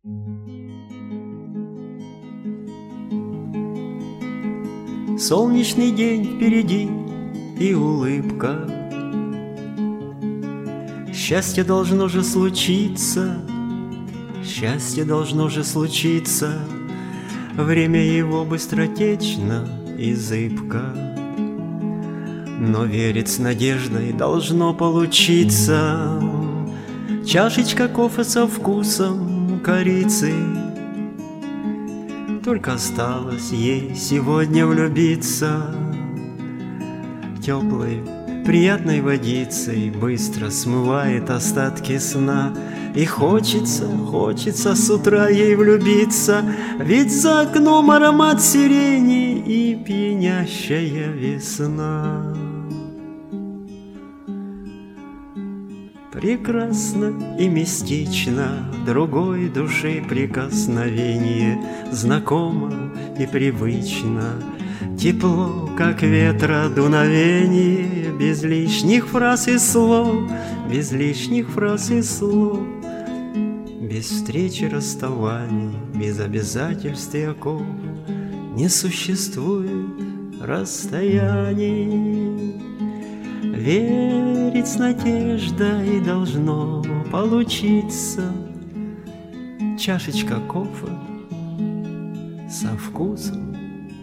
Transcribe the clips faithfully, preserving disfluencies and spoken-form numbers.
Солнечный день впереди и улыбка. Счастье должно же случиться, счастье должно же случиться. Время его быстротечно и зыбко, но верить с надеждой должно получиться. Чашечка кофе со вкусом корицы, только осталось ей сегодня влюбиться. Теплой, приятной водицей быстро смывает остатки сна. И хочется, хочется с утра ей влюбиться, ведь за окном аромат сирени и пьянящая весна. Прекрасно и мистично другой души прикосновение, знакомо и привычно, тепло, как ветра дуновение, без лишних фраз и слов, без лишних фраз и слов, без встречи расставаний, без обязательств и оков. Не существует расстояний. Верить с надеждой должно получиться. Чашечка кофе со вкусом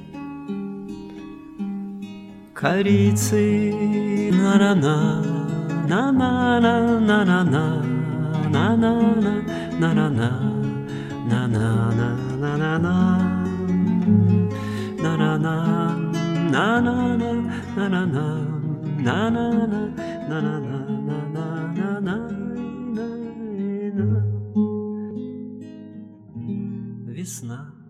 корицы. На-на-на, на-на-на-на-на-на, на-на-на, на-на-на, на-на-на, на-на-на, на-на-на, на-на-на, на-на-на. На-на-на, на-на-на-на-на-на-на. Весна.